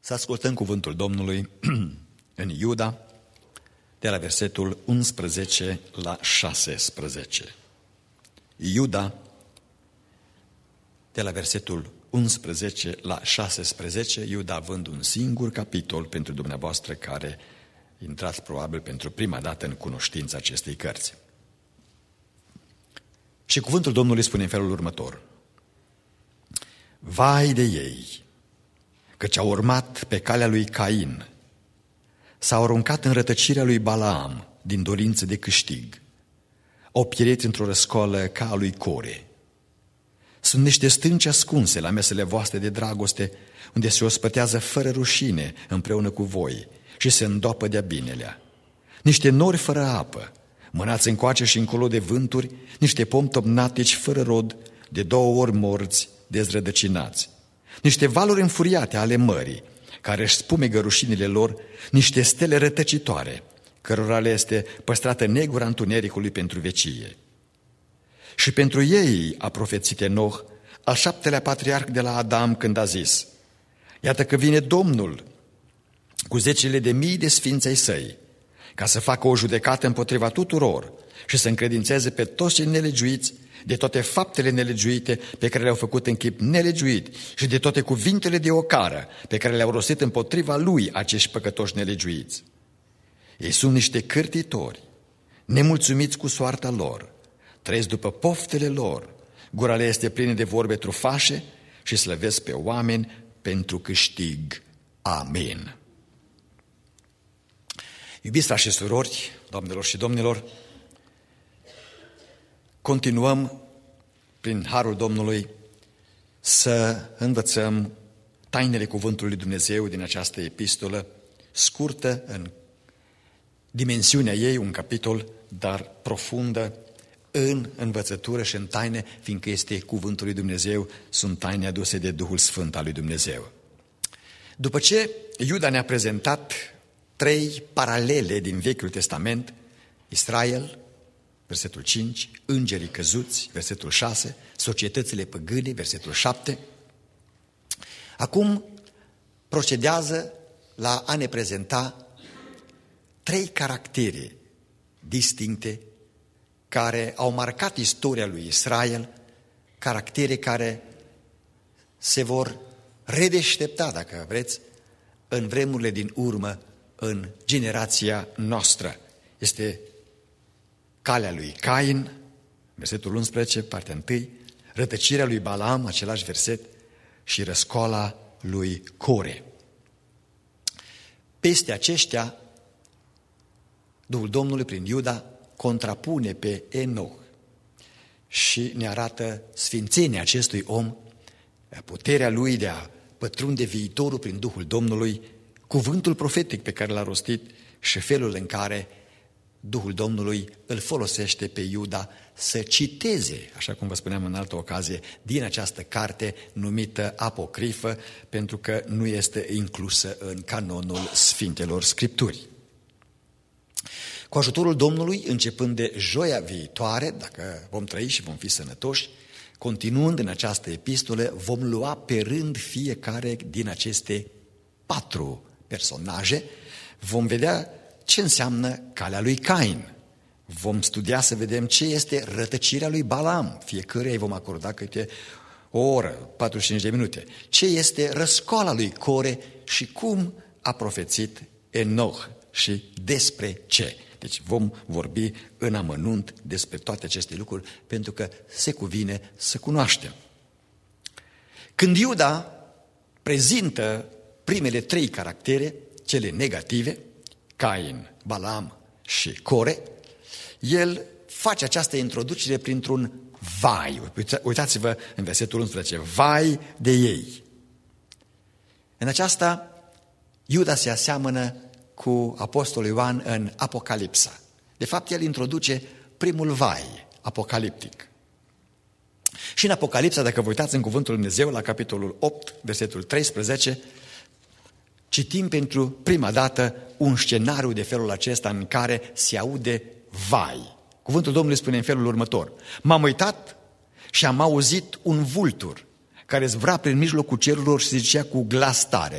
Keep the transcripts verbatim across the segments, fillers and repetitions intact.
Să ascultăm cuvântul Domnului în Iuda, de la versetul unsprezece la șaisprezece. Iuda, de la versetul unsprezece la șaisprezece, Iuda având un singur capitol pentru dumneavoastră care intrați probabil pentru prima dată în cunoștința acestei cărți. Și cuvântul Domnului spune în felul următor: vai de ei, căci au urmat pe calea lui Cain, s-au aruncat în rătăcirea lui Balaam din dorință de câștig, au pierit într-o răscoală ca a lui Core. Sunt niște stânci ascunse la mesele voastre de dragoste, unde se ospătează fără rușine împreună cu voi și se îndoapă de-a binelea. Niște nori fără apă, mânați încoace și încolo de vânturi, niște pomi topnatici fără rod, de două ori morți, dezrădăcinați. Niște valuri înfuriate ale mării, care își spumegă rușinile lor, niște stele rătăcitoare, cărora le este păstrată negura întunericului pentru vecie. Și pentru ei a profețit Enoch, al șaptelea patriarh de la Adam, când a zis: iată că vine Domnul cu zecile de mii de sfinți ai săi, ca să facă o judecată împotriva tuturor și să încredințeze pe toți cei nelegiuiți de toate faptele nelegiuite pe care le-au făcut în chip nelegiuit și de toate cuvintele de ocară pe care le-au rostit împotriva lui acești păcătoși nelegiuiți. Ei sunt niște cârtitori, nemulțumiți cu soarta lor, trăiesc după poftele lor, gura le este plină de vorbe trufașe și slăvesc pe oameni pentru câștig. Amin. Iubiți frați și surori, doamnelor și domnilor, continuăm prin harul Domnului să învățăm tainele cuvântului lui Dumnezeu din această epistolă, scurtă în dimensiunea ei, un capitol, dar profundă în învățătură și în taine, fiindcă este cuvântul lui Dumnezeu, sunt taine aduse de Duhul Sfânt al lui Dumnezeu. După ce Iuda ne-a prezentat trei paralele din Vechiul Testament, Israel, versetul cinci, îngerii căzuți, versetul șase, societățile păgâne, versetul șapte, acum procedează la a ne prezenta trei caractere distincte care au marcat istoria lui Israel, caractere care se vor redeștepta, dacă vreți, în vremurile din urmă, în generația noastră. Este calea lui Cain, versetul unsprezece, partea unu, rătăcirea lui Balaam, același verset, și răscoala lui Core. Peste aceștia, Duhul Domnului prin Iuda contrapune pe Enoch și ne arată sfințenia acestui om, puterea lui de a pătrunde viitorul prin Duhul Domnului, cuvântul profetic pe care l-a rostit și felul în care Duhul Domnului îl folosește pe Iuda să citeze, așa cum vă spuneam în altă ocazie, din această carte numită apocrifă, pentru că nu este inclusă în canonul Sfintelor Scripturi. Cu ajutorul Domnului, începând de joia viitoare, dacă vom trăi și vom fi sănătoși, continuând în această epistolă, vom lua pe rând fiecare din aceste patru personaje, vom vedea ce înseamnă calea lui Cain. Vom studia să vedem ce este rătăcirea lui Balaam. Fiecare îi vom acorda câte o oră, patruzeci și cinci de minute. Ce este răscoala lui Core și cum a profețit Enoch și despre ce. Deci vom vorbi în amănunt despre toate aceste lucruri, pentru că se cuvine să cunoaștem. Când Iuda prezintă primele trei caractere, cele negative, Cain, Balaam și Core, el face această introducere printr-un vai. Uitați-vă în versetul unsprezece, vai de ei. În aceasta, Iuda se aseamănă cu apostolul Ioan în Apocalipsa. De fapt, el introduce primul vai apocaliptic. Și în Apocalipsa, dacă vă uitați în cuvântul Dumnezeu, la capitolul opt, versetul treisprezece, citim pentru prima dată un scenariu de felul acesta în care se aude vai. Cuvântul Domnului spune în felul următor: m-am uitat și am auzit un vultur care zbura prin mijlocul cerurilor și zicea cu glas tare: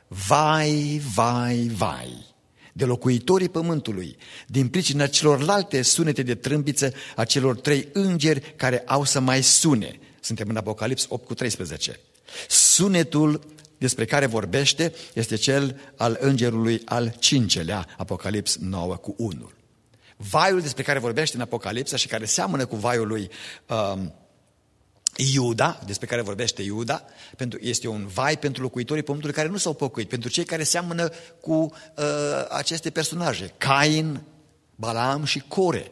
vai, vai, vai de locuitorii pământului, din pricina celorlalte sunete de trâmbiță a celor trei îngeri care au să mai sune. Suntem în Apocalips opt cu treisprezece. Sunetul despre care vorbește este cel al îngerului al cincelea, Apocalips nouă cu unu. Vaiul despre care vorbește în Apocalipsa și care seamănă cu vaiul lui um, Iuda, despre care vorbește Iuda, pentru, este un vai pentru locuitorii pământului care nu s-au pocăit, pentru cei care seamănă cu uh, aceste personaje, Cain, Balaam și Core.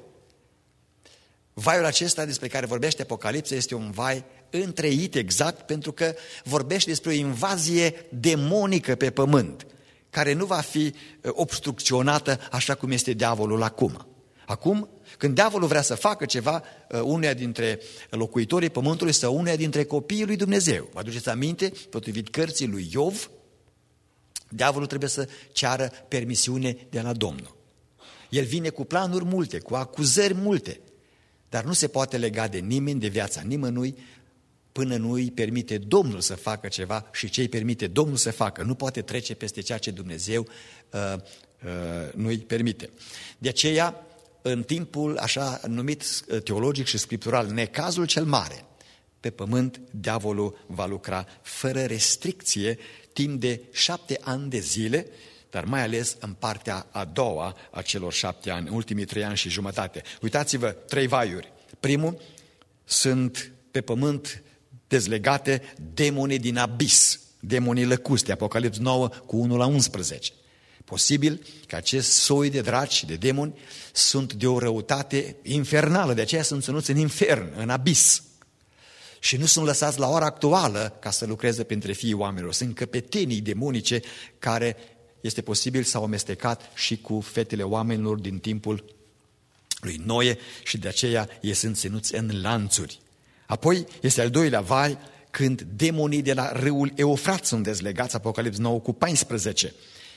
Vaiul acesta despre care vorbește Apocalipsa este un vai întreit exact pentru că vorbește despre o invazie demonică pe pământ, care nu va fi obstrucționată așa cum este diavolul acum. Acum, când diavolul vrea să facă ceva, uneia dintre locuitorii pământului sau uneia dintre copiii lui Dumnezeu. Vă aduceți aminte, potrivit cărții lui Iov, diavolul trebuie să ceară permisiune de la Domnul. El vine cu planuri multe, cu acuzări multe, dar nu se poate lega de nimeni, de viața nimănui, până nu îi permite Domnul să facă ceva și ce îi permite Domnul să facă. Nu poate trece peste ceea ce Dumnezeu uh, uh, nu îi permite. De aceea, în timpul așa numit teologic și scriptural, necazul cel mare, pe pământ, diavolul va lucra fără restricție timp de șapte ani de zile, dar mai ales în partea a doua a celor șapte ani, ultimii trei ani și jumătate. Uitați-vă, trei vaiuri. Primul, sunt pe pământ dezlegate demonii din abis, demonii lăcuste, Apocalips nouă cu unu la unsprezece. Posibil că acest soi de draci și de demoni sunt de o răutate infernală, de aceea sunt ținuți în infern, în abis. Și nu sunt lăsați la ora actuală ca să lucreze printre fiii oamenilor. Sunt căpetenii demonice care este posibil s-au amestecat și cu fetele oamenilor din timpul lui Noe și de aceea ei sunt ținuți în lanțuri. Apoi este al doilea vai când demonii de la râul Eufrat sunt dezlegați, Apocalips nouă cu paisprezece.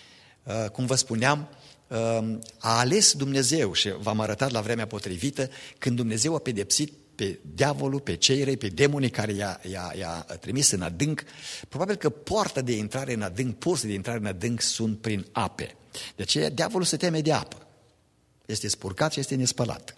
Cum vă spuneam, a ales Dumnezeu și v-am arătat la vremea potrivită când Dumnezeu a pedepsit pe diavolul, pe cei răi, pe demonii care i-a, i-a, i-a trimis în adânc. Probabil că poarta de intrare în adânc, porțile de intrare în adânc sunt prin ape. De aceea diavolul se teme de apă. Este spurcat și este nespălat.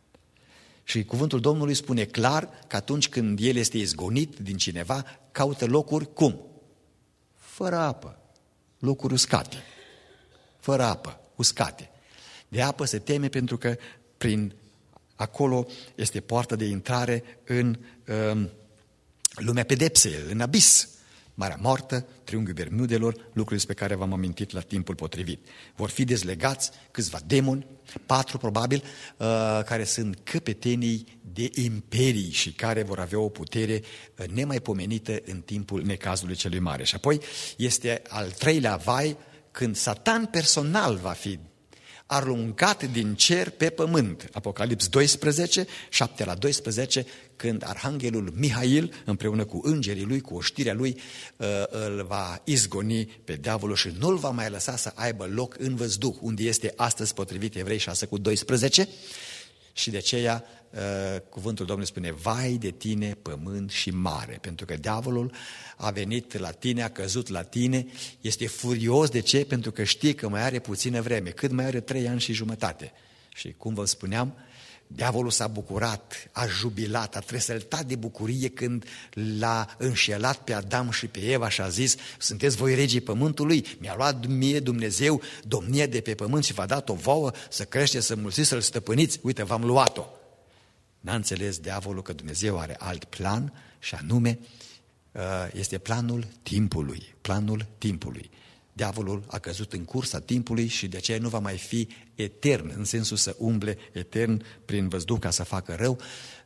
Și cuvântul Domnului spune clar că atunci când el este izgonit din cineva, caută locuri cum? Fără apă, locuri uscate. Fără apă, uscate. De apă se teme pentru că prin acolo este poarta de intrare în um, lumea pedepsei, în abis. Marea Moartă, triunghiul Bermudelor, lucruri despre care v-am amintit la timpul potrivit. Vor fi dezlegați câțiva demoni, patru probabil, uh, care sunt căpetenii de imperii și care vor avea o putere nemaipomenită în timpul necazului celui mare. Și apoi este al treilea vai când Satan personal va fi aruncat din cer pe pământ. Apocalips doisprezece, șapte la doisprezece, când arhanghelul Mihail, împreună cu îngerii lui, cu oștirea lui, îl va izgoni pe diavolul și nu-l va mai lăsa să aibă loc în văzduh, unde este astăzi potrivit Evrei șase cu doisprezece. Și de aceea cuvântul Domnului spune, vai de tine pământ și mare, pentru că diavolul a venit la tine, a căzut la tine, este furios. De ce? Pentru că știe că mai are puțină vreme, cât mai are trei ani și jumătate. Și cum vă spuneam, diavolul s-a bucurat, a jubilat, a tresăltat de bucurie când l-a înșelat pe Adam și pe Eva și a zis, sunteți voi regii pământului, mi-a luat mie Dumnezeu domnia de pe pământ și v-a dat-o vouă să creșteți, să mulțiți, să-l stăpâniți, uite, v-am luat-o. N-a înțeles diavolul că Dumnezeu are alt plan și anume este planul timpului, planul timpului. Diavolul a căzut în cursa timpului și de aceea nu va mai fi etern, în sensul să umble etern prin văzduh ca să facă rău.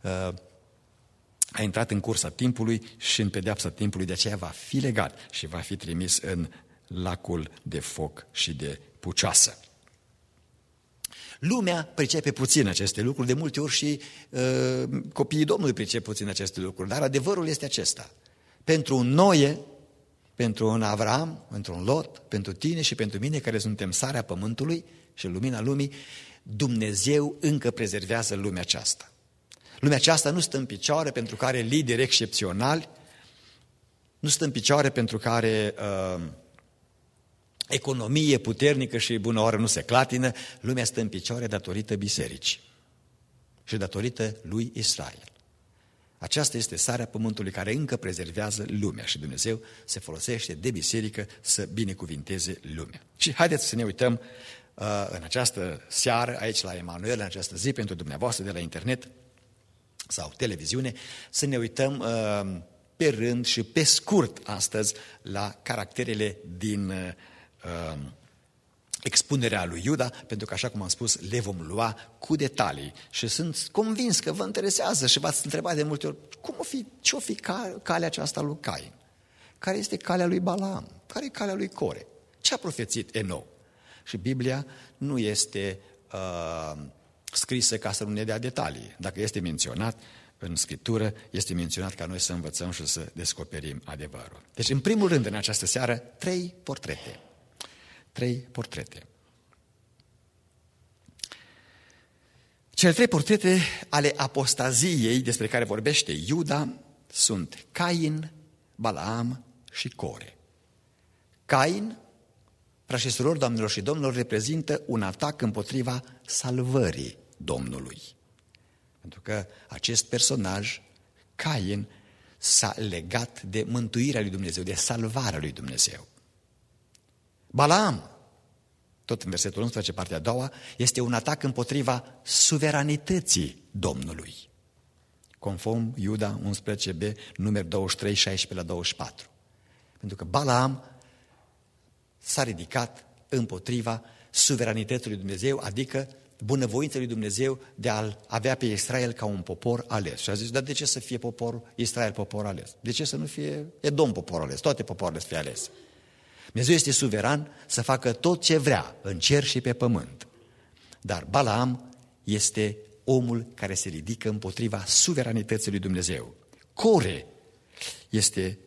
A intrat în cursa timpului și în pedeapsa timpului, de aceea va fi legat și va fi trimis în lacul de foc și de pucioasă. Lumea pricepe puțin aceste lucruri, de multe ori și uh, copiii Domnului pricep puțin aceste lucruri, dar adevărul este acesta. Pentru un Noe, pentru un Avram, pentru un Lot, pentru tine și pentru mine care suntem sarea pământului și lumina lumii, Dumnezeu încă prezervează lumea aceasta. Lumea aceasta nu stă în picioare pentru că are lideri excepționali, nu stă în picioare pentru că are uh, economie puternică și bună oară nu se clatină, lumea stă în picioare datorită bisericii și datorită lui Israel. Aceasta este sarea pământului care încă prezervează lumea și Dumnezeu se folosește de biserică să binecuvinteze lumea. Și haideți să ne uităm uh, în această seară, aici la Emanuel, în această zi pentru dumneavoastră de la internet sau televiziune, să ne uităm uh, pe rând și pe scurt astăzi la caracterele din uh, expunerea lui Iuda, pentru că, așa cum am spus, le vom lua cu detalii și sunt convins că vă interesează și v-ați întrebat de multe ori cum o fi, ce o fi calea aceasta lui Cain, care este calea lui Balaam, care e calea lui Core, ce a profețit Enou. Și Biblia nu este uh, scrisă ca să nu ne dea detalii. Dacă este menționat în Scriptură, este menționat ca noi să învățăm și să descoperim adevărul. Deci, în primul rând, în această seară, trei portrete. Trei portrete. Cele trei portrete ale apostaziei despre care vorbește Iuda sunt Cain, Balaam și Core. Cain, frați și surori, doamnelor și domnilor, reprezintă un atac împotriva salvării Domnului. Pentru că acest personaj, Cain, s-a legat de mântuirea lui Dumnezeu, de salvarea lui Dumnezeu. Balaam, tot în versetul unsprezece, partea a doua, este un atac împotriva suveranității Domnului. Conform Iuda unsprezece b, număr douăzeci și trei, șaisprezece la douăzeci și patru. Pentru că Balaam s-a ridicat împotriva suveranității lui Dumnezeu, adică bunăvoința lui Dumnezeu de a avea pe Israel ca un popor ales. Și a zis, dar de ce să fie popor Israel popor ales? De ce să nu fie Edom popor ales? Toate popoarele să fie alese. Dumnezeu este suveran să facă tot ce vrea în cer și pe pământ. Dar Balaam este omul care se ridică împotriva suveranității lui Dumnezeu. Core este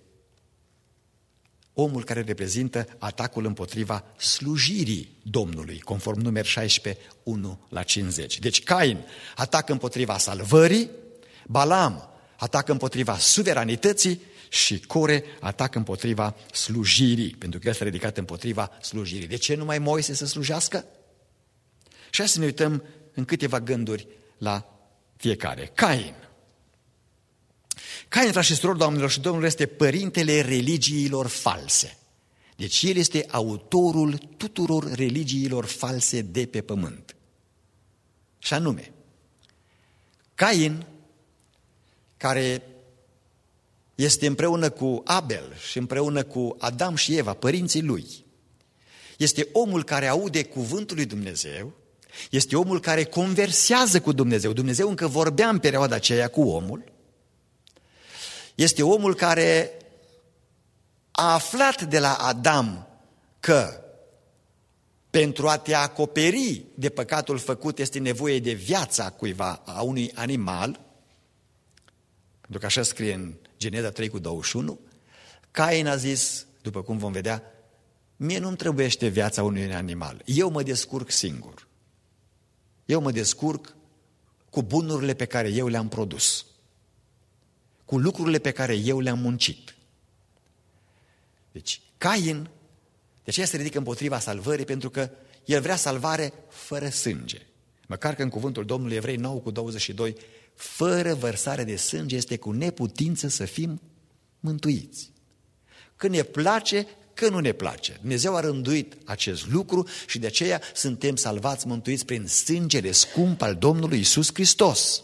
omul care reprezintă atacul împotriva slujirii Domnului, conform număr șaisprezece, unu la cincizeci. Deci Cain atacă împotriva salvării, Balaam atacă împotriva suveranității și Core atacă împotriva slujirii, pentru că el s-a ridicat împotriva slujirii. De ce numai Moise să slujească? Și hai să ne uităm în câteva gânduri la fiecare. Cain. Cain, frați și surori, doamnelor și domnilor, este părintele religiilor false. Deci el este autorul tuturor religiilor false de pe pământ. Și anume, Cain, care este împreună cu Abel și împreună cu Adam și Eva, părinții lui, este omul care aude cuvântul lui Dumnezeu, este omul care conversează cu Dumnezeu. Dumnezeu încă vorbea în perioada aceea cu omul. Este omul care a aflat de la Adam că pentru a te acoperi de păcatul făcut este nevoie de viața cuiva, a unui animal, pentru că așa scrie în Geneza trei cu douăzeci și unu, Cain a zis, după cum vom vedea, mie nu-mi trebuiește viața unui animal, eu mă descurc singur. Eu mă descurc cu bunurile pe care eu le-am produs, cu lucrurile pe care eu le-am muncit. Deci, Cain, de aceea se ridică împotriva salvării, pentru că el vrea salvare fără sânge. Măcar că în cuvântul Domnului Evrei nouă cu douăzeci și doi, fără vărsare de sânge este cu neputință să fim mântuiți. Că ne place, că nu ne place. Dumnezeu a rânduit acest lucru și de aceea suntem salvați, mântuiți prin sângele scump al Domnului Iisus Hristos.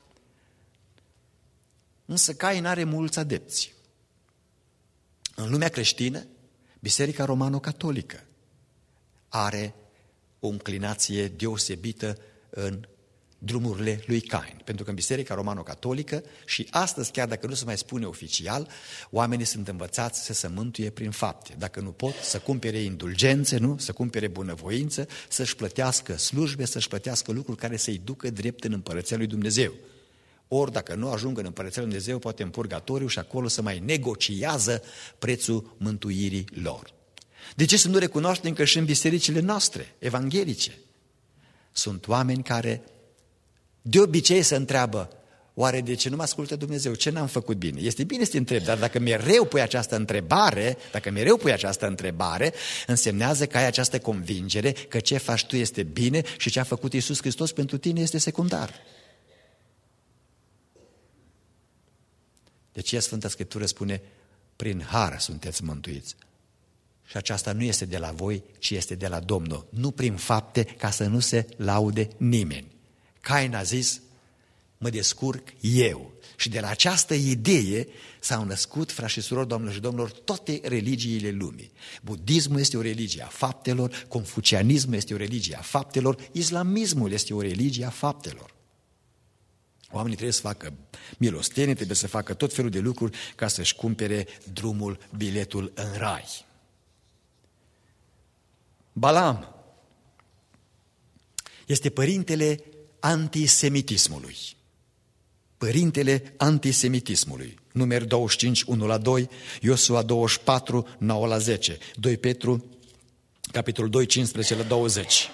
Însă Cain are mulți adepți. În lumea creștină, Biserica Romano-Catolică are o înclinație deosebită în drumurile lui Cain. Pentru că în Biserica Romano-Catolică și astăzi, chiar dacă nu se mai spune oficial, oamenii sunt învățați să se mântuie prin fapte. Dacă nu pot, să cumpere indulgențe, nu? Să cumpere bunăvoință, să-și plătească slujbe, să-și plătească lucruri care să-i ducă drept în Împărăția lui Dumnezeu. Ori dacă nu ajung în Împărăția lui Dumnezeu, poate în purgatoriu și acolo să mai negociază prețul mântuirii lor. De ce să nu recunoaștem că și în bisericile noastre, evanghelice, sunt oameni care de obicei se întreabă, Oare de ce nu mă ascultă Dumnezeu? Ce n-am făcut bine? Este bine să te întrebi, dar dacă mereu pui această întrebare, dacă mereu pui această întrebare, însemnează că ai această convingere că ce faci tu este bine și ce a făcut Iisus Hristos pentru tine este secundar. De ce Sfânta Scriptură spune, prin har sunteți mântuiți. Și aceasta nu este de la voi, ci este de la Domnul. Nu prin fapte, ca să nu se laude nimeni. Cain a zis, mă descurc eu. Și de la această idee s-au născut, frați și surori, doamnelor și domnilor, toate religiile lumii. Budismul este o religie a faptelor, confucianismul este o religie a faptelor, islamismul este o religie a faptelor. Oamenii trebuie să facă milostenie, trebuie să facă tot felul de lucruri ca să-și cumpere drumul, biletul în rai. Balaam este părintele antisemitismului. Părintele antisemitismului. Numeri douăzeci și cinci, unu la doi, Iosua douăzeci și patru, nouă la zece, doi Petru, capitolul doi, cincisprezece la douăzeci.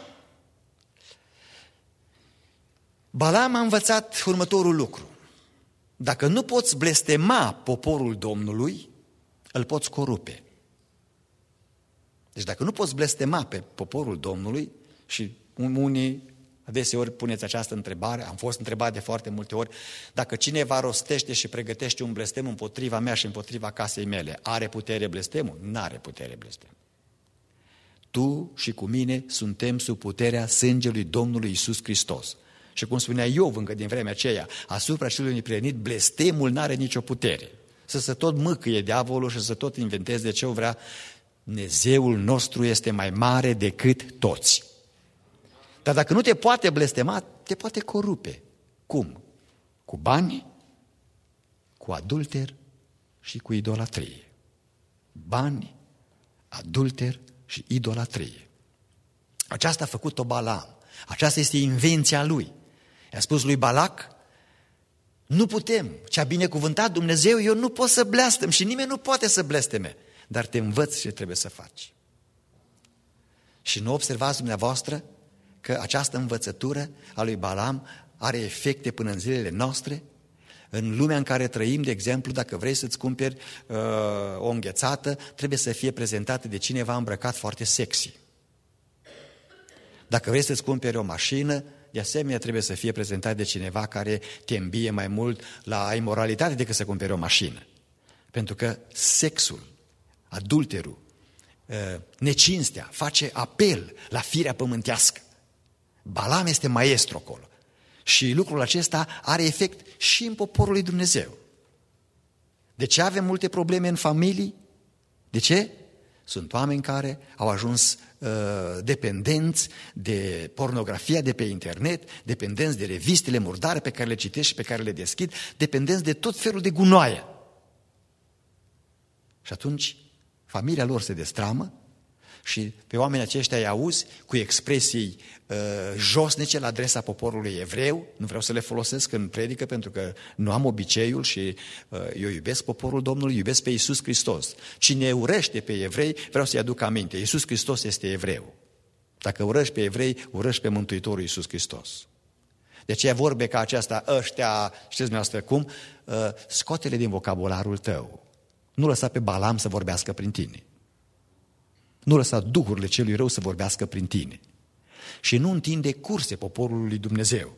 Balaam a învățat următorul lucru. Dacă nu poți blestema poporul Domnului, îl poți corupe. Deci dacă nu poți blestema pe poporul Domnului, și unii adeseori puneți această întrebare, am fost întrebat de foarte multe ori, dacă cineva rostește și pregătește un blestem împotriva mea și împotriva casei mele, are putere blestemul? N-are putere blestemul. Tu și cu mine suntem sub puterea sângelui Domnului Iisus Hristos. Și cum spunea Iov încă din vremea aceea, asupra celui neprihănit, blestemul n-are nicio putere. Să se tot mâcâie diavolul și să tot inventeze de ce o vrea. Dumnezeul nostru este mai mare decât toți. Dar dacă nu te poate blestema, te poate corupe. Cum? Cu bani, cu adulter și cu idolatrie. Bani, adulter și idolatrie. Aceasta a făcut-o Balaam. Aceasta este invenția lui. I-a spus lui Balac, nu putem, ce-a binecuvântat Dumnezeu, eu nu pot să blestem și nimeni nu poate să blesteme, dar te învăț ce trebuie să faci. Și nu observați dumneavoastră că această învățătură a lui Balaam are efecte până în zilele noastre? În lumea în care trăim, de exemplu, dacă vrei să-ți cumperi uh, o înghețată, trebuie să fie prezentată de cineva îmbrăcat foarte sexy. Dacă vrei să-ți cumperi o mașină, de asemenea trebuie să fie prezentat de cineva care te îmbie mai mult la imoralitate decât să cumperi o mașină. Pentru că sexul, adulterul, necinstea face apel la firea pământească. Balaam este maestru acolo. Și lucrul acesta are efect și în poporul lui Dumnezeu. De ce avem multe probleme în familii? De ce? Sunt oameni care au ajuns uh, dependenți de pornografia de pe internet, dependenți de revistele murdare pe care le citesc și pe care le deschid, dependenți de tot felul de gunoaie. Și atunci familia lor se destramă și pe oamenii aceștia îi auzi cu expresii uh, josnice la adresa poporului evreu. Nu vreau să le folosesc în predică pentru că nu am obiceiul și uh, eu iubesc poporul Domnului, iubesc pe Iisus Hristos. Cine urăște pe evrei, vreau să-i aduc aminte, Iisus Hristos este evreu. Dacă urăști pe evrei, urăști pe Mântuitorul Iisus Hristos. De aceea vorbe ca aceasta, ăștia, știți dumneavoastră cum, uh, scoate-le din vocabularul tău. Nu lăsa pe Balaam să vorbească prin tine. Nu lăsa duhurile celui rău să vorbească prin tine. Și nu întinde curse poporului lui Dumnezeu.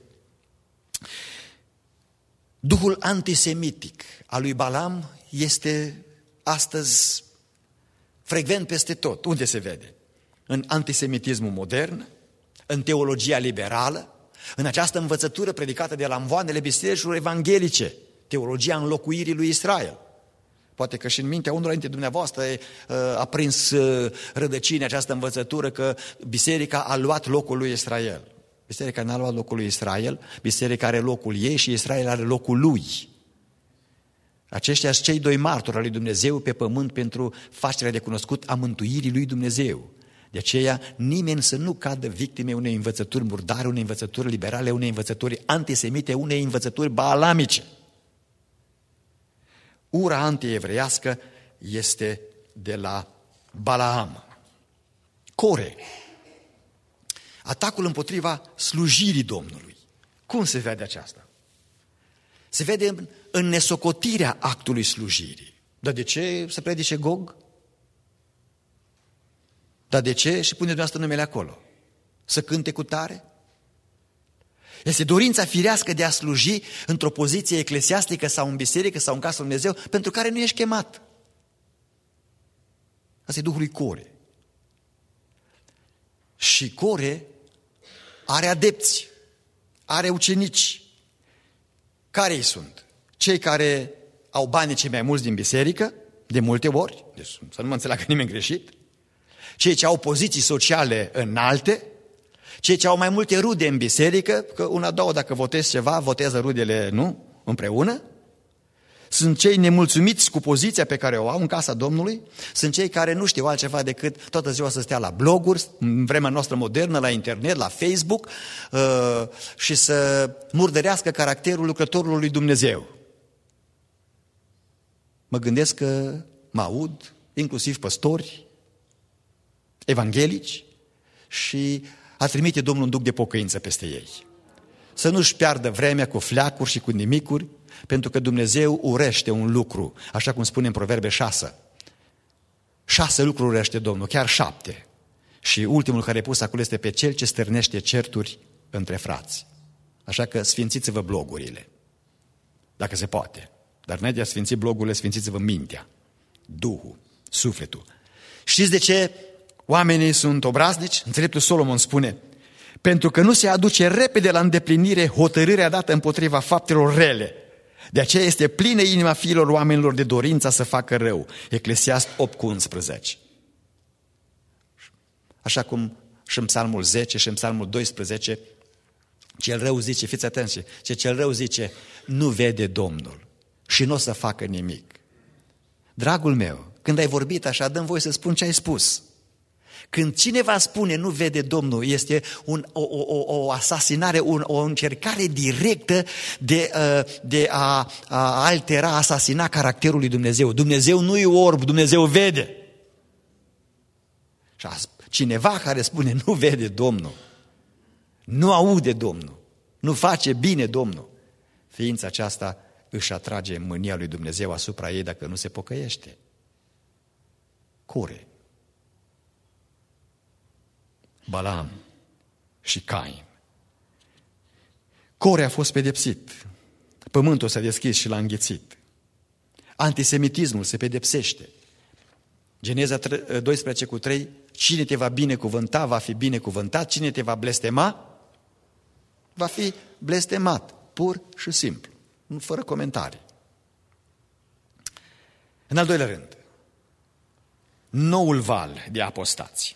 Duhul antisemitic al lui Balaam este astăzi frecvent peste tot. Unde se vede? În antisemitismul modern, în teologia liberală, în această învățătură predicată de lamvoanele bisericilor evanghelice, teologia înlocuirii lui Israel. Poate că și în mintea unora dintre dumneavoastră a prins rădăcini această învățătură că biserica a luat locul lui Israel. Biserica n-a luat locul lui Israel, biserica are locul ei și Israel are locul lui. Aceștia sunt cei doi martori al lui Dumnezeu pe pământ pentru facerea de cunoscut a mântuirii lui Dumnezeu. De aceea nimeni să nu cadă victime unei învățături murdare, unei învățături liberale, unei învățături antisemite, unei învățături baalamice. Ura antievreiască este de la Balaam. Core. Atacul împotriva slujirii Domnului. Cum se vede aceasta? Se vede în, în nesocotirea actului slujirii. Dar de ce să predice Gog? Dar de ce? Și pune dumneavoastră numele acolo. Să cânte cu tare? Este dorința firească de a sluji într-o poziție eclesiastică sau în biserică sau în casa lui Dumnezeu pentru care nu ești chemat. Asta e Duhul lui Core. Și Core are adepți, are ucenici. Care ei sunt? Cei care au banii cei mai mulți din biserică, de multe ori, deci să nu mă înțeleagă nimeni greșit, cei ce au poziții sociale înalte, cei ce au mai multe rude în biserică, că una, două, dacă votezi ceva, votează rudele, nu? Împreună. Sunt cei nemulțumiți cu poziția pe care o au în casa Domnului, sunt cei care nu știu altceva decât toată ziua să stea la bloguri, în vremea noastră modernă, la internet, la Facebook uh, și să murdărească caracterul lucrătorului lui Dumnezeu. Mă gândesc că mă aud, inclusiv păstori, evanghelici, și a trimite Domnul un duc de pocăință peste ei. Să nu-și piardă vremea cu fleacuri și cu nimicuri, pentru că Dumnezeu urește un lucru, așa cum spune în Proverbe șase. Șase lucruri urește Domnul, chiar șapte. Și ultimul care e pus acolo este pe cel ce stârnește certuri între frați. Așa că sfințiți-vă blogurile, dacă se poate. Dar înainte de a sfinți blogurile, sfințiți-vă mintea, Duhul, sufletul. Știți de ce oamenii sunt obraznici? Înțeleptul Solomon spune: pentru că nu se aduce repede la îndeplinire hotărârea dată împotriva faptelor rele. De aceea este plină inima fiilor oamenilor de dorința să facă rău. Eclesiast opt cu unsprezece. Așa cum și în Psalmul zece și în Psalmul doisprezece, cel rău zice, fiți atenți, ce cel rău zice, nu vede Domnul și nu o să facă nimic. Dragul meu, când ai vorbit așa, dă-mi voie să spun ce ai spus. Când cineva spune nu vede Domnul, este un, o, o, o asasinare, un, o încercare directă de, de a, a altera, a asasina caracterul lui Dumnezeu. Dumnezeu nu e orb, Dumnezeu vede. Și cineva care spune nu vede Domnul, nu aude Domnul, nu face bine Domnul, ființa aceasta își atrage mânia lui Dumnezeu asupra ei dacă nu se pocăiește. Core, Balaam și Cain. Core a fost pedepsit. Pământul s-a deschis și l-a înghețit. Antisemitismul se pedepsește. Geneza doisprezece cu trei, cine te va binecuvânta, va fi binecuvântat, cine te va blestema, va fi blestemat, pur și simplu, fără comentarii. În al doilea rând, noul val de apostați.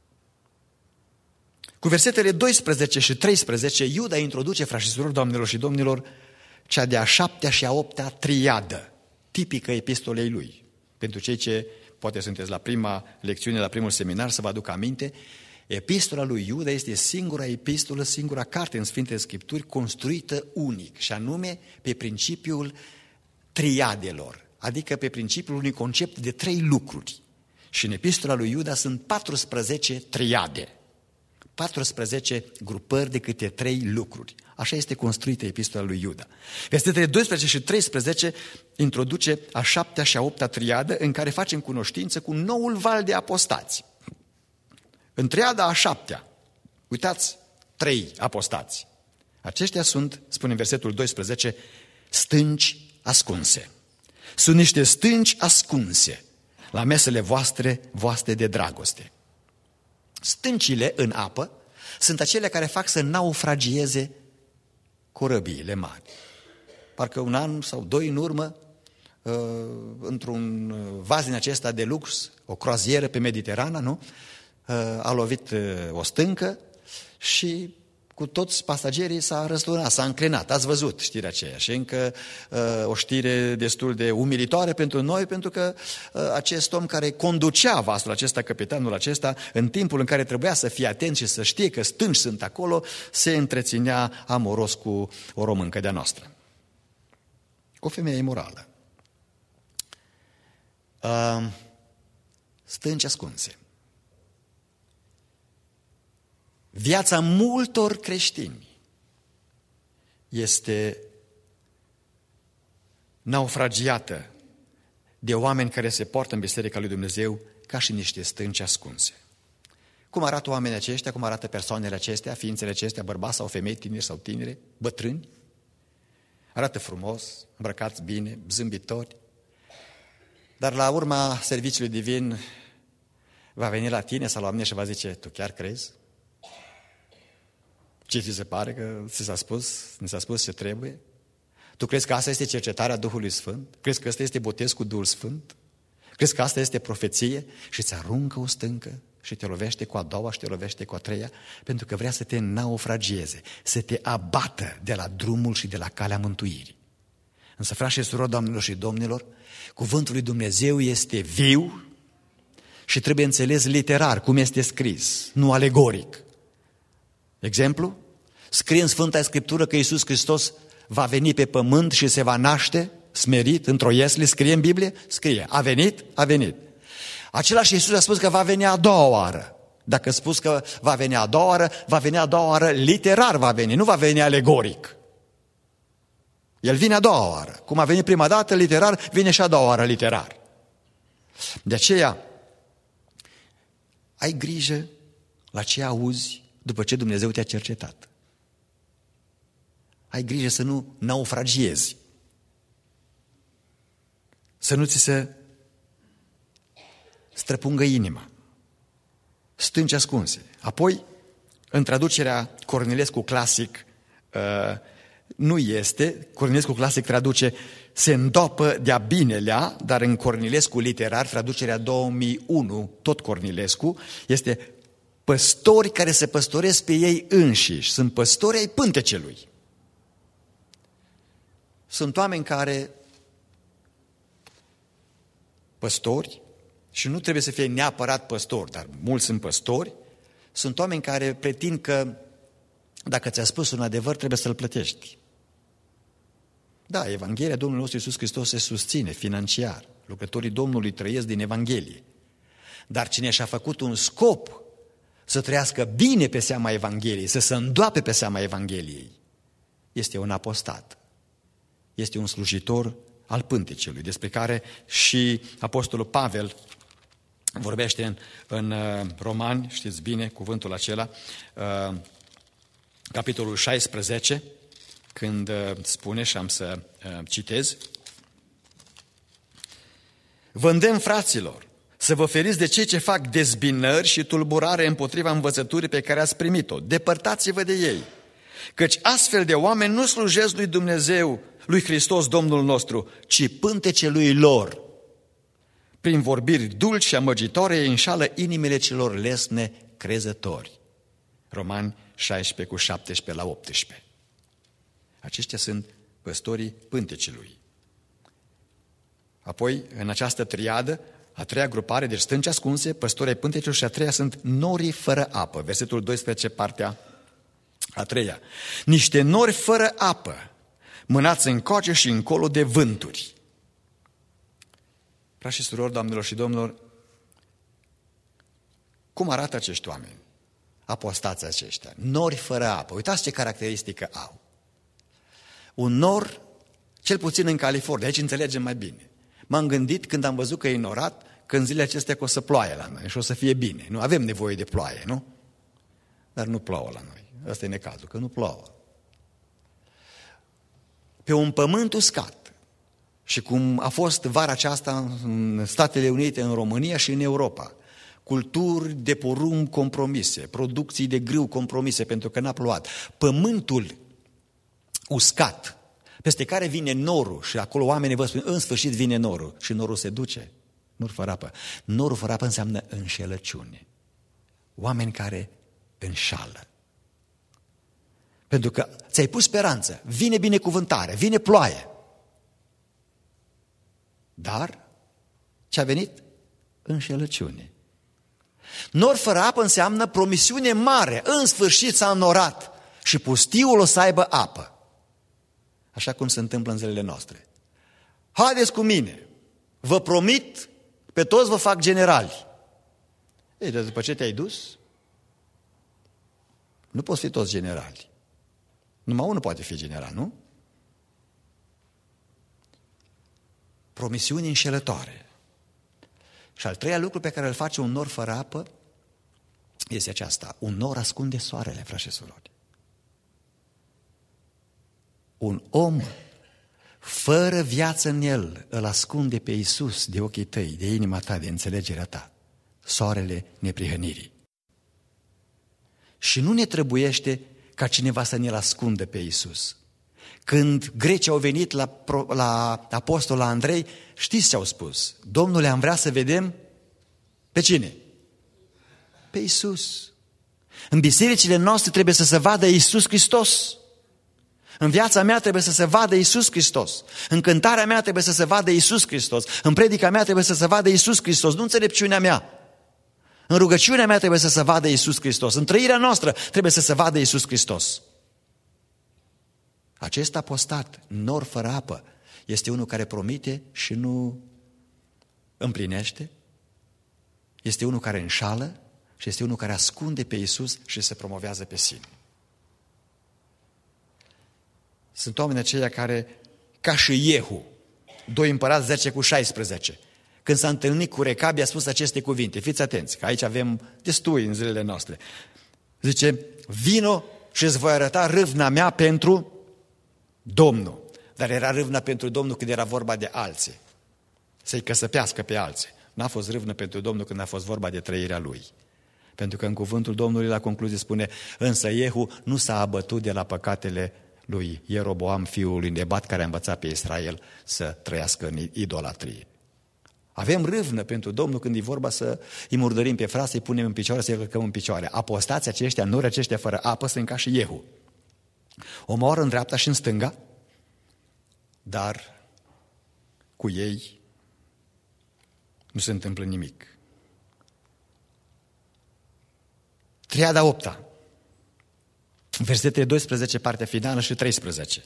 Cu versetele doisprezece și treisprezece, Iuda introduce, frați și surori, doamnelor și domnilor, cea de-a șaptea și a optea triadă, tipică epistolei lui. Pentru cei ce, poate sunteți la prima lecțiune, la primul seminar, să vă aduc aminte, epistola lui Iuda este singura epistolă, singura carte în Sfintele Scripturi construită unic, și anume pe principiul triadelor, adică pe principiul unui concept de trei lucruri. Și în epistola lui Iuda sunt paisprezece triade. paisprezece grupări de câte trei lucruri. Așa este construită epistola lui Iuda. Versetele doisprezece și treisprezece introduce a șaptea și a optea triadă în care facem cunoștință cu noul val de apostați. În triada a șaptea, uitați, trei apostați. Aceștia sunt, spune în versetul doisprezece, stânci ascunse. Sunt niște stânci ascunse la mesele voastre, voastre de dragoste. Stâncile în apă sunt acelea care fac să naufragieze corăbiile mari. Parcă un an sau doi în urmă, într-un vas din acesta de lux, o croazieră pe Mediterana, nu? A lovit o stâncă și cu toți pasagerii s-a răsturnat, s-a înclinat. Ați văzut știrea aceea și încă uh, o știre destul de umilitoare pentru noi, pentru că uh, acest om care conducea vasul acesta, capitanul acesta, în timpul în care trebuia să fie atent și să știe că stânci sunt acolo, se întreținea amoros cu o româncă de-a noastră. Cu o femeie imorală. Uh, stânci ascunse. Viața multor creștini este naufragiată de oameni care se poartă în Biserica lui Dumnezeu ca și niște stânci ascunse. Cum arată oamenii aceștia, cum arată persoanele acestea, ființele acestea, bărbați sau femei, tineri sau tinere, bătrâni? Arată frumos, îmbrăcați bine, zâmbitori, dar la urma serviciului divin va veni la tine sau la mine și va zice: tu chiar crezi? Ce ți se pare că ți s-a spus, ni s-a spus ce trebuie? Tu crezi că asta este cercetarea Duhului Sfânt? Crezi că asta este botez cu Duhul Sfânt? Crezi că asta este profeție? Și îți aruncă o stâncă și te lovește cu a doua și te lovește cu a treia, pentru că vrea să te naufragieze, să te abată de la drumul și de la calea mântuirii. Însă, frați și surori, doamnelor și domnilor, cuvântul lui Dumnezeu este viu și trebuie înțeles literar, cum este scris, nu alegoric. Exemplu? Scrie în Sfânta Scriptură că Iisus Hristos va veni pe pământ și se va naște smerit într-o iesle, scrie în Biblie? Scrie. A venit? A venit. Același Iisus a spus că va veni a doua oară. Dacă a spus că va veni a doua oară, va veni a doua oară literar va veni, nu va veni alegoric. El vine a doua oară. Cum a venit prima dată literar, vine și a doua oară literar. De aceea, ai grijă la ce auzi după ce Dumnezeu te-a cercetat. Ai grijă să nu naufragiezi. Să nu ți se străpungă inima. Stânci ascunse. Apoi, în traducerea Cornilescu Clasic, nu este, Cornilescu Clasic traduce se îndopă de-a binelea, dar în Cornilescu Literar, traducerea două mii unu, tot Cornilescu, este păstori care se păstoresc pe ei înșiși. Sunt păstori ai pântecelui. Sunt oameni care, păstori, și nu trebuie să fie neapărat păstori, dar mulți sunt păstori, sunt oameni care pretind că dacă ți-a spus un adevăr, trebuie să-l plătești. Da, Evanghelia Domnului nostru Iisus Hristos se susține financiar. Lucrătorii Domnului trăiesc din Evanghelie. Dar cine și-a făcut un scop să trăiască bine pe seama Evangheliei, să se îndoape pe seama Evangheliei, este un apostat. Este un slujitor al pântecelui, despre care și Apostolul Pavel vorbește în, în Romani, știți bine cuvântul acela, capitolul șaisprezece, când spune, și am să citez: vă îndemn, fraților, să vă feriți de cei ce fac dezbinări și tulburare împotriva învățăturii pe care ați primit-o. Depărtați-vă de ei, căci astfel de oameni nu slujesc lui Dumnezeu, lui Hristos Domnul nostru, ci pântecelui lor. Prin vorbiri dulci și amăgitoare îi înșală inimile celor lesne crezători. Romani șaisprezece cu șaptesprezece la optsprezece. Aceștia sunt păstorii pântecelui. Apoi, în această triadă, a treia grupare, deci stânci ascunse, păstorii ai pântecelui, și a treia sunt norii fără apă. Versetul doisprezece, partea a treia. Niște nori fără apă, mânați încoace și încolo de vânturi. Frați și surori, doamnelor și domnilor, cum arată acești oameni? Apostații aceștia, nori fără apă. Uitați ce caracteristică au. Un nor, cel puțin în California, aici înțelegem mai bine. M-am gândit când am văzut că e norat, că în zilele acestea că o să ploaie la noi și o să fie bine. Nu avem nevoie de ploaie, nu? Dar nu plouă la noi. Ăsta e necazul, că nu plouă. Pe un pământ uscat, și cum a fost vara aceasta în Statele Unite, în România și în Europa, culturi de porumb compromise, producții de grâu compromise pentru că n-a plouat, pământul uscat, peste care vine norul și acolo oamenii vă spun, în sfârșit vine norul și norul se duce, nor fără apă. Norul fără apă înseamnă înșelăciune. Oameni care înșală. Pentru că ți-ai pus speranță, vine binecuvântare, vine ploaie. Dar ce a venit? Înșelăciune. Nor fără apă înseamnă promisiune mare, în sfârșit s-a înnorat și pustiul o să aibă apă. Așa cum se întâmplă în zilele noastre. Haideți cu mine, vă promit, pe toți vă fac generali. Ei, dar după ce te-ai dus, nu poți fi toți generali. Numai unul poate fi general, nu? promisiuni înșelătoare. Și al treilea lucru pe care îl face un nor fără apă este aceasta. Un nor ascunde soarele, frați și surori. Un om fără viață în el îl ascunde pe Iisus de ochii tăi, de inima ta, de înțelegerea ta. Soarele neprihănirii. Și nu ne trebuiește ca cineva să ne-l ascundă pe Iisus. Când grecii au venit la, la apostol la Andrei, știți ce au spus? Domnule, am vrea să vedem pe cine? Pe Iisus. În bisericile noastre trebuie să se vadă Iisus Hristos. În viața mea trebuie să se vadă Iisus Hristos. În cântarea mea trebuie să se vadă Iisus Hristos. În predica mea trebuie să se vadă Iisus Hristos, nu înțelepciunea mea. În rugăciunea mea trebuie să se vadă Iisus Hristos. În trăirea noastră trebuie să se vadă Iisus Hristos. Acest apostat, nor fără apă, este unul care promite și nu împlinește. Este unul care înșală și este unul care ascunde pe Iisus și se promovează pe sine. Sunt oameni aceia care, ca și Iehu, doi Împărați zece cu șaisprezece, când s-a întâlnit cu Recab, i-a spus aceste cuvinte. Fiți atenți, că aici avem destui în zilele noastre. Zice, vino și îți voi arăta râvna mea pentru Domnul. Dar era râvna pentru Domnul când era vorba de alții. Să-i căsăpească pe alții. N-a fost râvnă pentru Domnul când a fost vorba de trăirea lui. Pentru că în cuvântul Domnului la concluzie spune, însă Iehu nu s-a abătut de la păcatele lui Ieroboam, fiul lui Nebat, care a învățat pe Israel să trăiască în idolatrie. Avem râvnă pentru Domnul când e vorba să îi murdărim pe frați, să-i punem în picioare, să-i călcăm în picioare. Apostații aceștia, nori aceștia fără apă, sunt ca și Iehu. Omoară în dreapta și în stânga, dar cu ei nu se întâmplă nimic. Triada opta, versetele doisprezece, partea finală, și treisprezece.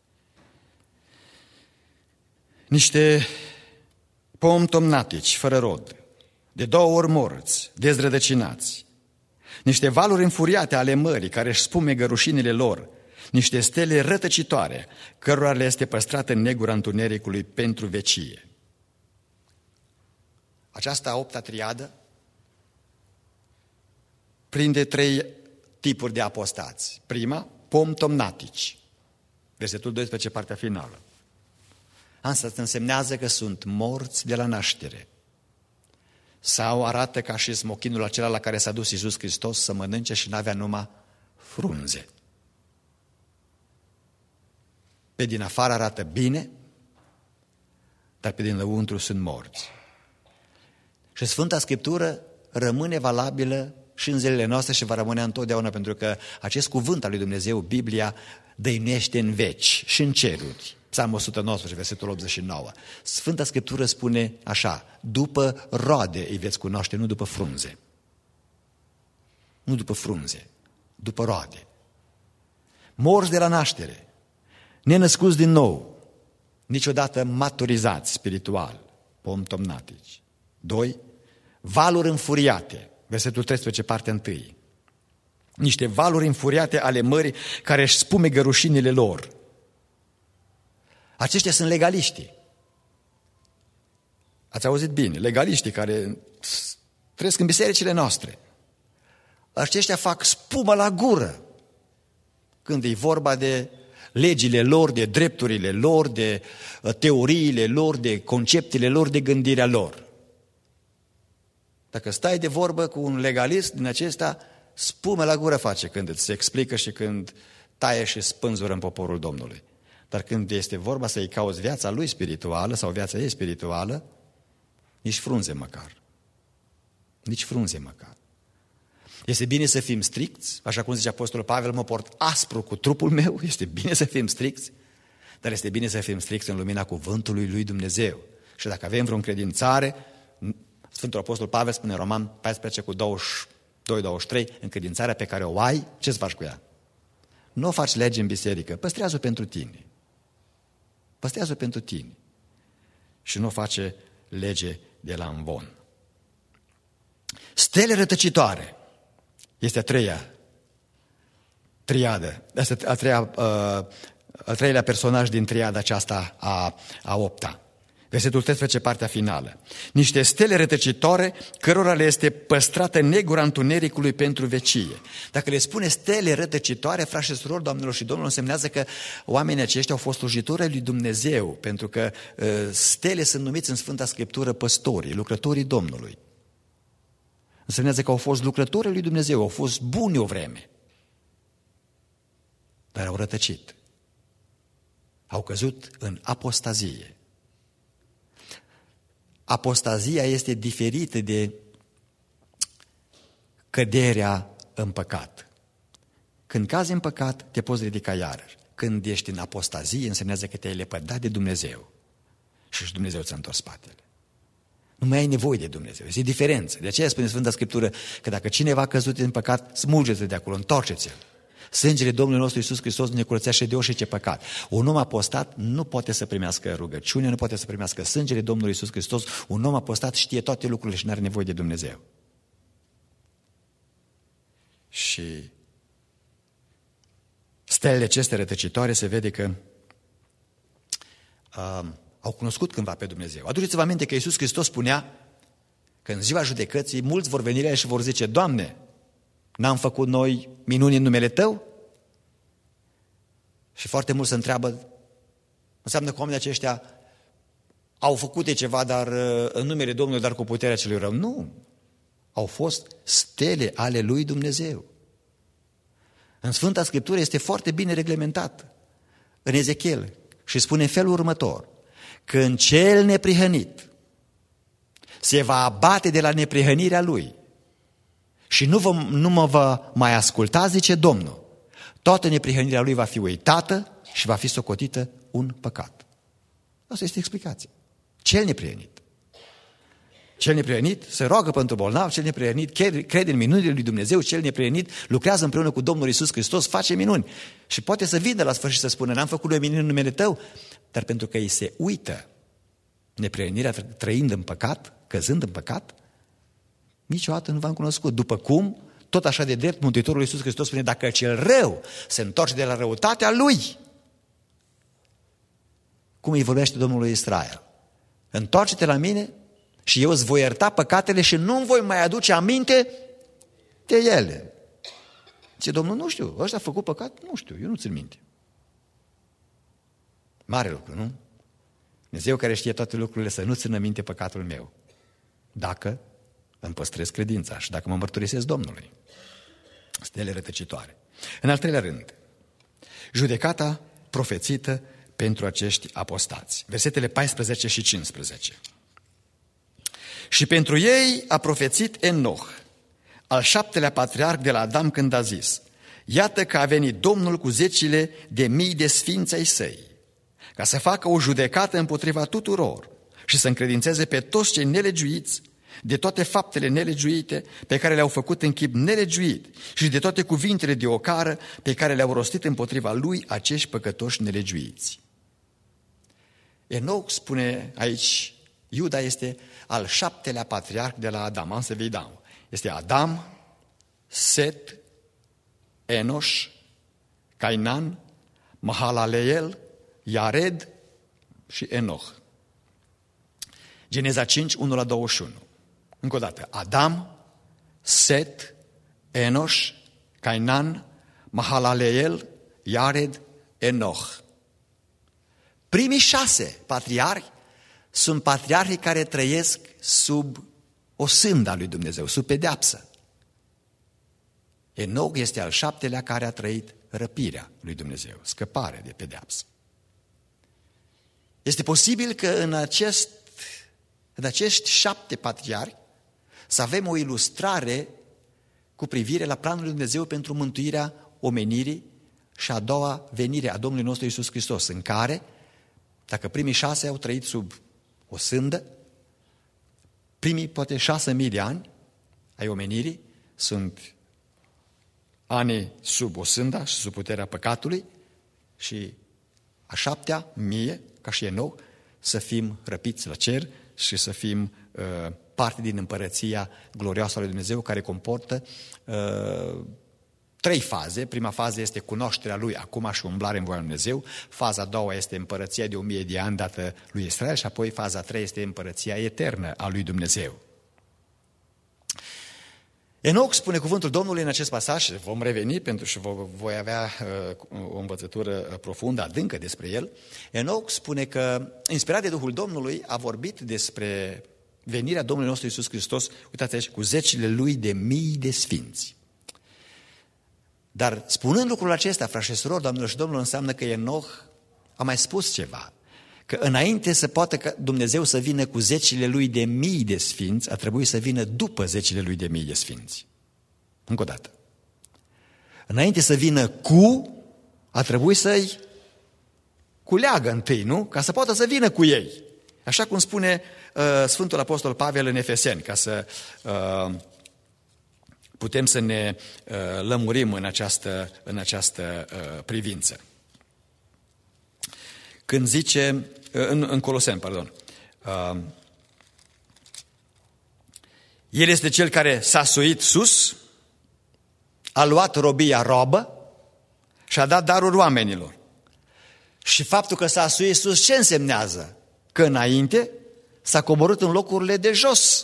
Niște pomi tomnatici, fără rod, de două ori morți, dezrădăcinați, niște valuri înfuriate ale mării care își spumegă rușinile lor, niște stele rătăcitoare, cărora le este păstrată negura întunericului pentru vecie. Această a opta triadă prinde trei tipuri de apostați. Prima, pom tomnatici, versetul doisprezece, partea finală. Asta însemnează că sunt morți de la naștere. Sau arată ca și smochinul acela la care s-a dus Iisus Hristos să mănânce și n-avea numai frunze. Pe din afară arată bine, dar pe din lăuntru sunt morți. Și Sfânta Scriptură rămâne valabilă și în zilele noastre și va rămâne întotdeauna, pentru că acest cuvânt al lui Dumnezeu, Biblia, dăinește în veci și în ceruri. Psalmul o sută nouăsprezece, versetul optzeci și nouă. Sfânta Scriptură spune așa, după roade îi veți cunoaște, nu după frunze. Nu după frunze, după roade. Morți de la naștere, nenăscuți din nou, niciodată maturizați spiritual, pom tomnatici. Doi, valuri înfuriate, versetul treisprezece, partea întâi. Niște valuri înfuriate ale mării care își spumegă rușinile lor. Aceștia sunt legaliștii. Ați auzit bine, legaliștii care trăiesc în bisericile noastre. Aceștia fac spumă la gură când e vorba de legile lor, de drepturile lor, de teoriile lor, de conceptele lor, de gândirea lor. Dacă stai de vorbă cu un legalist din acesta, spumă la gură face când îți se explică și când taie și spânzură în poporul Domnului. Dar când este vorba să-i cauți viața lui spirituală sau viața ei spirituală, nici frunze măcar. Nici frunze măcar. Este bine să fim stricți, așa cum zice Apostolul Pavel, mă port aspru cu trupul meu, este bine să fim stricți, dar este bine să fim stricți în lumina cuvântului lui Dumnezeu. Și dacă avem vreo încredințare, Sfântul Apostol Pavel spune în Roman paisprezece cu douăzeci și doi douăzeci și trei, încredințarea pe care o ai, ce-ți faci cu ea? Nu o faci lege în biserică, păstrează-o pentru tine. Păstrează-o pentru tine. Și nu o face lege de la învon. Stele rătăcitoare este a treia triadă, este a, treia, uh, a treilea personaj din triada aceasta a, a opta. Versetul treisprezece, partea finală. Niște stele rătăcitoare, cărora le este păstrată negura întunericului pentru vecie. Dacă le spune stele rătăcitoare, frați și surori, doamnelor și domnilor, însemnează că oamenii aceștia au fost slujitori ai lui Dumnezeu, pentru că uh, stele sunt numiți în Sfânta Scriptură păstorii, lucrătorii Domnului. Însemnează că au fost lucrători ai lui Dumnezeu, au fost buni o vreme, dar au rătăcit. Au căzut în apostazie. Apostazia este diferită de căderea în păcat. Când cazi în păcat, te poți ridica iarăși. Când ești în apostazie, însemnează că te-ai lepădat de Dumnezeu și Dumnezeu ți-a întors spatele. Nu mai ai nevoie de Dumnezeu. Este diferență. De aceea spune Sfânta Scriptură că dacă cineva a căzut în păcat, smulgeți-l de acolo, întorceți-l. Sângele Domnului nostru Iisus Hristos ne curățește de orice păcat. Un om apostat nu poate să primească rugăciune, nu poate să primească sângele Domnului Iisus Hristos. Un om apostat știe toate lucrurile și nu are nevoie de Dumnezeu. Și stelele acestea rătăcitoare se vede că uh, au cunoscut cândva pe Dumnezeu. Aduceți-vă aminte că Iisus Hristos spunea că în ziua judecății mulți vor veni la El și vor zice: Doamne, n-am făcut noi minuni în numele Tău? Și foarte mulți se întreabă, înseamnă că oamenii aceștia au făcut ceva, dar în numele Domnului, dar cu puterea celui rău. Nu, au fost stele ale lui Dumnezeu. În Sfânta Scriptură este foarte bine reglementat. În Ezechiel și spune în felul următor: când cel neprihănit se va abate de la neprihănirea lui și nu, vă, nu mă va mai asculta, zice Domnul, toată neprihănirea lui va fi uitată și va fi socotită un păcat. Asta este explicația. Cel neprihănit. Cel neprihănit se roagă pentru bolnav, cel neprihănit crede în minunile lui Dumnezeu, cel neprihănit lucrează împreună cu Domnul Iisus Hristos, face minuni. Și poate să vină la sfârșit să spună: n-am făcut noi minuni în numele Tău, dar pentru că îi se uită neprihănirea trăind în păcat, căzând în păcat, niciodată nu v-am cunoscut. După cum, tot așa de drept, Mântuitorul Iisus Hristos spune: dacă cel rău se întoarce de la răutatea lui, cum îi vorbește Domnul lui Israel: întoarce-te la mine și eu îți voi ierta păcatele și nu-mi voi mai aduce aminte de ele. Zice Domnul: nu știu, ăștia a făcut păcat? Nu știu, eu nu țin minte. Mare lucru, nu? Dumnezeu care știe toate lucrurile să nu țină minte păcatul meu, dacă îmi păstrez credința și dacă mă mărturisesc Domnului. Stele rătăcitoare. În al treilea rând, judecata profețită pentru acești apostați. Versetele paisprezece și cincisprezece. Și pentru ei a profețit Enoch, al șaptelea patriarh de la Adam, când a zis: iată că a venit Domnul cu zecile de mii de sfinți ai săi, ca să facă o judecată împotriva tuturor și să încredințeze pe toți cei nelegiuiți de toate faptele nelegiuite pe care le-au făcut în chip nelegiuit și de toate cuvintele de ocară pe care le-au rostit împotriva lui acești păcătoși nelegiuiți. Enoch, spune aici, Iuda este al șaptelea patriarh de la Adam. Am să vi dau. Este Adam, Set, Enoș, Cainan, Mahalaleel, Iared și Enoch. Geneza cinci, unu la douăzeci și unu. Încă o dată. Adam, Set, Enoș, Cainan, Mahalaleel, Iared, Enoch. Primii șase patriarhi sunt patriarhii care trăiesc sub o sândă a lui Dumnezeu, sub pedeapsă. Enoch este al șaptelea care a trăit răpirea lui Dumnezeu, scăpare de pedeapsă. Este posibil că în, acest, în acești șapte patriarhi să avem o ilustrare cu privire la planul lui Dumnezeu pentru mântuirea omenirii și a doua venire a Domnului nostru Iisus Hristos, în care, dacă primii șase au trăit sub o sândă, primii poate șase mii de ani ai omenirii sunt ani sub o sândă și sub puterea păcatului și a șaptea mie, ca și Enoch, să fim răpiți la cer și să fim uh, parte din împărăția glorioasă a lui Dumnezeu, care comportă uh, trei faze. Prima fază este cunoașterea lui acum și umblare în voia lui Dumnezeu. Faza a doua este împărăția de o mie de ani dată lui Israel și apoi faza a treia este împărăția eternă a lui Dumnezeu. Enoch, spune cuvântul Domnului în acest pasaj, vom reveni pentru că voi avea uh, o învățătură profundă, adâncă despre el. Enoch spune că, inspirat de Duhul Domnului, a vorbit despre venirea Domnului nostru Iisus Hristos, uitați aici, cu zecile lui de mii de sfinți. Dar spunând lucrul acesta, frați și surori, doamnelor și domnilor, înseamnă că Enoch a mai spus ceva. Că înainte să poată ca Dumnezeu să vină cu zecile lui de mii de sfinți, a trebuit să vină după zecile lui de mii de sfinți. Încă o dată. Înainte să vină cu, a trebuit să-i culeagă întâi, nu? Ca să poată să vină cu ei. Așa cum spune uh, Sfântul Apostol Pavel în Efeseni, ca să uh, putem să ne uh, lămurim în această, în această uh, privință. Când zice, în, în Coloseni, pardon, uh, El este Cel care s-a suit sus, a luat robia robă și a dat daruri oamenilor. Și faptul că s-a suit sus, ce însemnează? Că înainte s-a coborât în locurile de jos.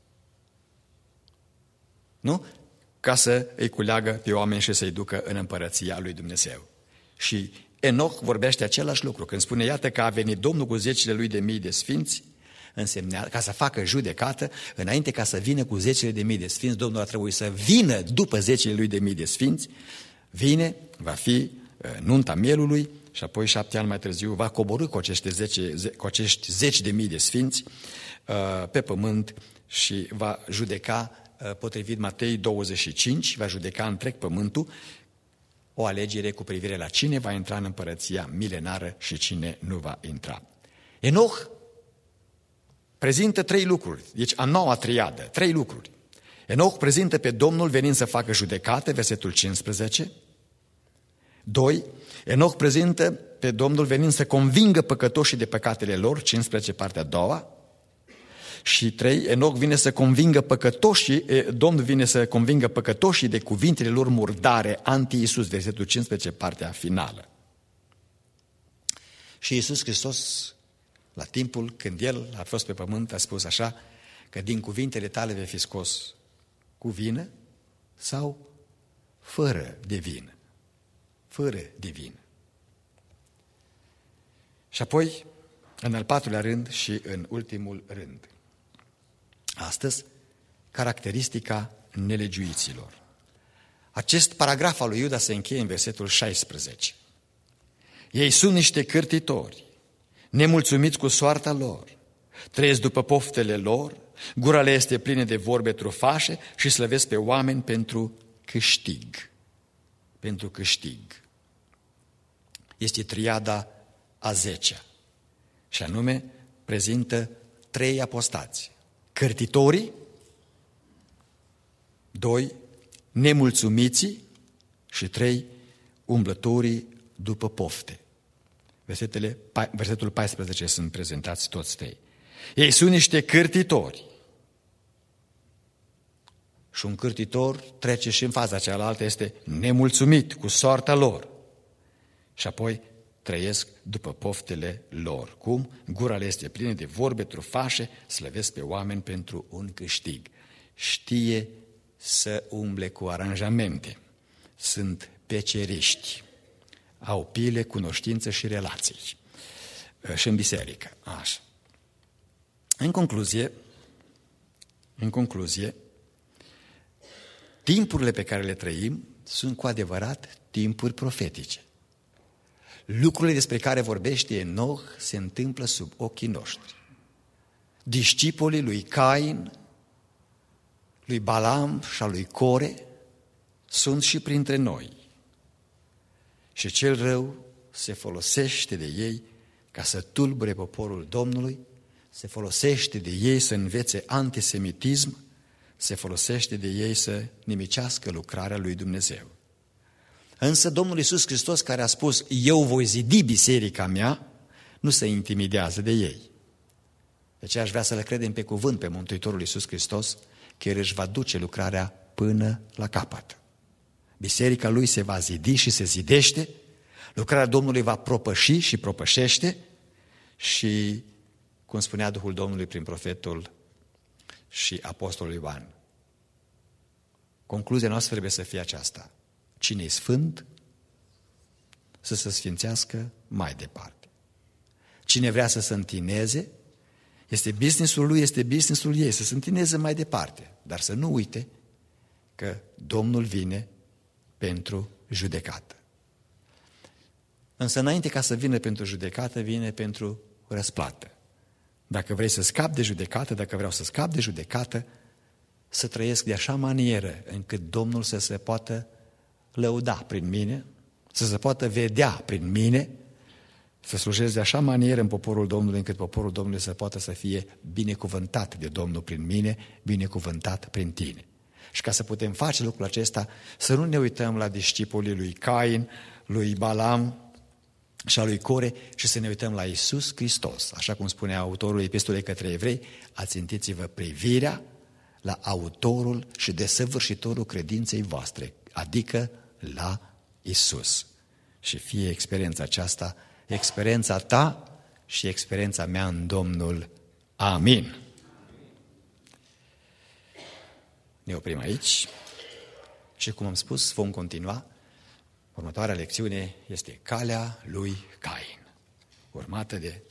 Nu? Ca să îi culeagă pe oameni și să-i ducă în împărăția lui Dumnezeu. Și Enoch vorbește același lucru. Când spune, iată că a venit Domnul cu zecile lui de mii de sfinți, însemnea, ca să facă judecată, înainte ca să vină cu zecile de mii de sfinți, Domnul a trebuit să vină după zecile lui de mii de sfinți, vine, va fi nunta mielului și apoi șapte ani mai târziu va coborî cu acești zece, cu acești zeci de mii de sfinți pe pământ și va judeca, potrivit Matei douăzeci și cinci, va judeca întreg pământul, o alegere cu privire la cine va intra în împărăția milenară și cine nu va intra. Enoch prezintă trei lucruri, deci a noua triadă, trei lucruri. Enoch prezintă pe Domnul venind să facă judecată, versetul cincisprezece. Doi, Enoch prezintă pe Domnul venind să convingă păcătoșii de păcatele lor, cincisprezece, partea a doua. Și trei, Enoch vine să convingă păcătoșii, Domnul vine să convingă păcătoșii de cuvintele lor murdare anti-Iisus, versetul cincisprezece, partea finală. Și Iisus Hristos, la timpul când El a fost pe pământ, a spus așa, că din cuvintele tale vei fi scos cu vină sau fără de vină. Fără de vină. Și apoi, în al patrulea rând și în ultimul rând, astăzi, caracteristica nelegiuiților. Acest paragraf al lui Iuda se încheie în versetul șaisprezece. Ei sunt niște cârtitori, nemulțumiți cu soarta lor, trăiesc după poftele lor, gura le este plină de vorbe trufașe și slăvesc pe oameni pentru câștig. Pentru câștig. Este triada a zecea și anume prezintă trei apostați. Cârtitorii, doi, nemulțumiții și trei, umblătorii după pofte. Versetele, versetul paisprezece sunt prezentați toți trei. Ei sunt niște cârtitori. Și un cârtitor trece și în faza cealaltă, este nemulțumit cu soarta lor. Și apoi trăiesc după poftele lor. Cum? Gura le este plină de vorbe trufașe, slăvesc pe oameni pentru un câștig. Știe să umble cu aranjamente. Sunt peceriști. Au pile, cunoștință și relații. Și în biserică. Așa. În concluzie, în concluzie, timpurile pe care le trăim sunt cu adevărat timpuri profetice. Lucrurile despre care vorbește Enoch se întâmplă sub ochii noștri. Discipolii lui Cain, lui Balaam și a lui Core sunt și printre noi. Și cel rău se folosește de ei ca să tulbure poporul Domnului, se folosește de ei să învețe antisemitism, se folosește de ei să nimicească lucrarea lui Dumnezeu. Însă Domnul Iisus Hristos, care a spus, eu voi zidi biserica mea, nu se intimidează de ei. De aceea aș vrea să le credem pe cuvânt pe Mântuitorul Iisus Hristos, că El își va duce lucrarea până la capăt. biserica lui se va zidi și se zidește, lucrarea Domnului va propăși și propășește și, cum spunea Duhul Domnului prin profetul și apostolul Ioan, concluzia noastră trebuie să fie aceasta: cine e sfânt, să se sfințească mai departe. Cine vrea să se întineze, este businessul lui, este businessul ei, să se întineze mai departe. Dar să nu uite că Domnul vine pentru judecată. Însă înainte ca să vină pentru judecată, vine pentru răsplată. Dacă vrei să scapi de judecată, dacă vreau să scap de judecată, să trăiesc de așa manieră încât Domnul să se poată lăuda prin mine, să se poată vedea prin mine, să slujesc de așa manieră în poporul Domnului, încât poporul Domnului să poată să fie binecuvântat de Domnul prin mine, binecuvântat prin tine. Și ca să putem face lucrul acesta, să nu ne uităm la discipolii lui Cain, lui Balam și a lui Core, și să ne uităm la Iisus Hristos. Așa cum spunea autorul Epistolei către Evrei, ațintiți-vă privirea la autorul și desăvârșitorul credinței voastre, adică la Iisus. Și fie experiența aceasta experiența ta și experiența mea în Domnul. Amin. Ne oprim aici și, cum am spus, vom continua. Următoarea lecțiune este calea lui Cain, urmată de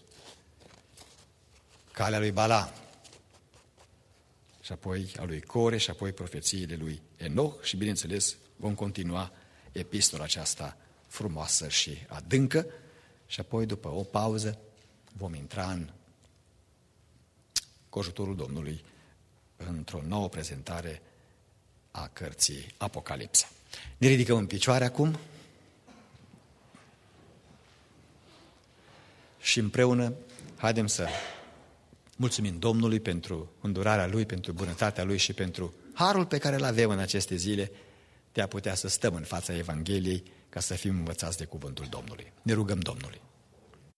calea lui Balaam, și apoi a lui Core, și apoi profețiile lui Enoch și, bineînțeles, vom continua epistola aceasta frumoasă și adâncă și apoi, după o pauză, vom intra în, cu ajutorul Domnului, într-o nouă prezentare a cărții Apocalipsa. Ne ridicăm în picioare acum și împreună haidem să mulțumim Domnului pentru îndurarea Lui, pentru bunătatea Lui și pentru harul pe care îl avem în aceste zile de a putea să stăm în fața Evangheliei ca să fim învățați de cuvântul Domnului. Ne rugăm Domnului.